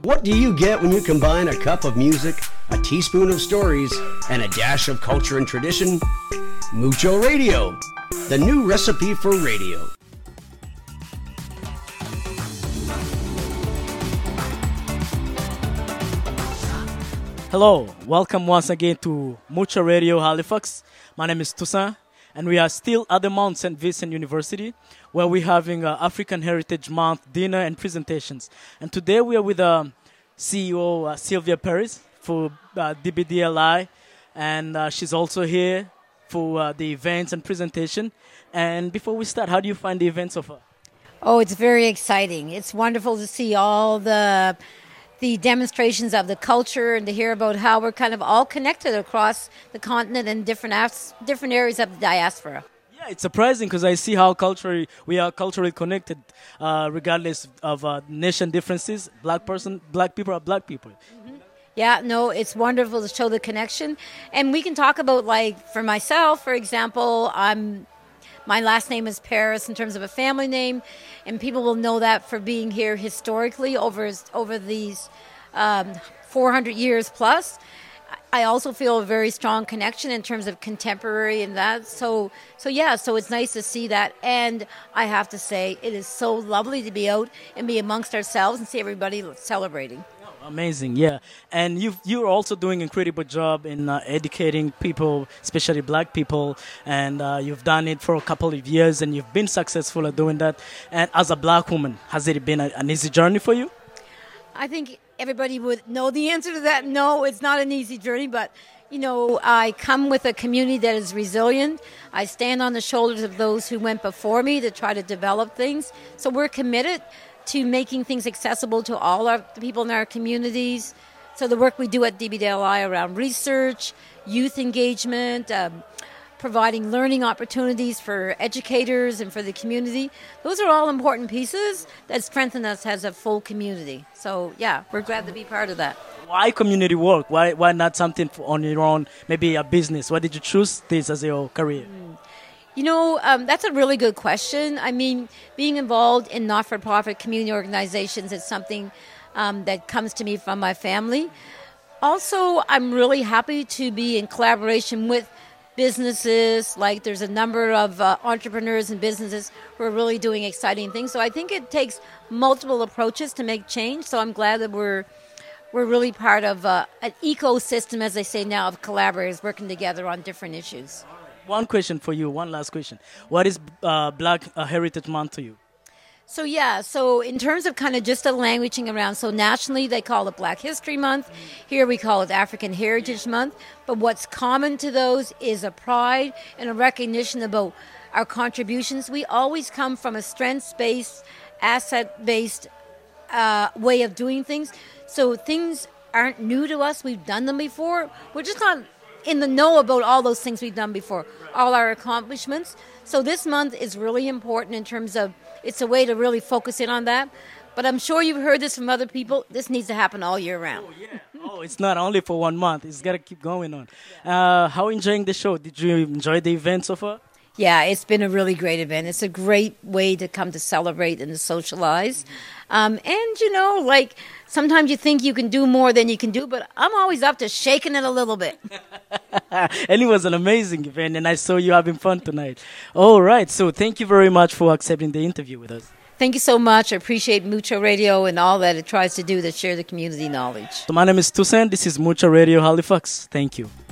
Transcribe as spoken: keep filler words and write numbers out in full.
What do you get when you combine a cup of music, a teaspoon of stories, and a dash of culture and tradition? Mucho Radio, the new recipe for radio. Hello, welcome once again to Mucho Radio Halifax. My name is Toussaint, and we are still at the Mount Saint Vincent University, where we're having uh, African Heritage Month dinner and presentations. And today we are with uh, C E O uh, Sylvia Paris for uh, D B D L I, and uh, she's also here for uh, the events and presentation. And before we start, how do you find the events so far? Oh, it's very exciting. It's wonderful to see all the the demonstrations of the culture and to hear about how we're kind of all connected across the continent and different as- different areas of the diaspora. Yeah, it's surprising because I see how culturally we are culturally connected, uh, regardless of uh, nation differences. Black person, black people are black people. Mm-hmm. Yeah, no, it's wonderful to show the connection, and we can talk about, like, for myself, for example, I'm. My last name is Paris in terms of a family name, and people will know that for being here historically over over these um, four hundred years plus. I also feel a very strong connection in terms of contemporary and that. So, so yeah, so it's nice to see that. And I have to say, it is so lovely to be out and be amongst ourselves and see everybody celebrating. Amazing, yeah. And you've, you're also doing an incredible job in uh, educating people, especially black people. And uh, you've done it for a couple of years, and you've been successful at doing that. And as a black woman, has it been a, an easy journey for you? I think everybody would know the answer to that. No, it's not an easy journey, but, you know, I come with a community that is resilient. I stand on the shoulders of those who went before me to try to develop things. So we're committed to making things accessible to all our the people in our communities. So the work we do at D B D L I around research, youth engagement, um, providing learning opportunities for educators and for the community, those are all important pieces that strengthen us as a full community. So yeah, we're glad to be part of that. Why community work? Why why not something on your own, maybe a business? Why did you choose this as your career? Mm. You know, um, that's a really good question. I mean, being involved in not-for-profit community organizations is something um, that comes to me from my family. Also, I'm really happy to be in collaboration with businesses. Like, there's a number of uh, entrepreneurs and businesses who are really doing exciting things. So I think it takes multiple approaches to make change. So I'm glad that we're we're really part of uh, an ecosystem, as they say now, of collaborators working together on different issues. One question for you, one last question. What is uh, Black uh, Heritage Month to you? So, yeah, so in terms of kind of just the languaging around, so nationally they call it Black History Month. Here we call it African Heritage Month. But what's common to those is a pride and a recognition about our contributions. We always come from a strengths-based, asset-based uh, way of doing things. So things aren't new to us. We've done them before. We're just not in the know about all those things we've done before, all our accomplishments. So this month is really important in terms of, it's a way to really focus in on that. But I'm sure you've heard this from other people. This needs to happen all year round. Oh, yeah. Oh, it's not only for one month. It's got to keep going on. Uh, how enjoying the show? Did you enjoy the event so far? Yeah, it's been a really great event. It's a great way to come to celebrate and to socialize. Um, and, you know, like, sometimes you think you can do more than you can do, but I'm always up to shaking it a little bit. And it was an amazing event, and I saw you having fun tonight. All right, so thank you very much for accepting the interview with us. Thank you so much. I appreciate Mucho Radio and all that it tries to do to share the community knowledge. So my name is Toussaint. This is Mucho Radio Halifax. Thank you.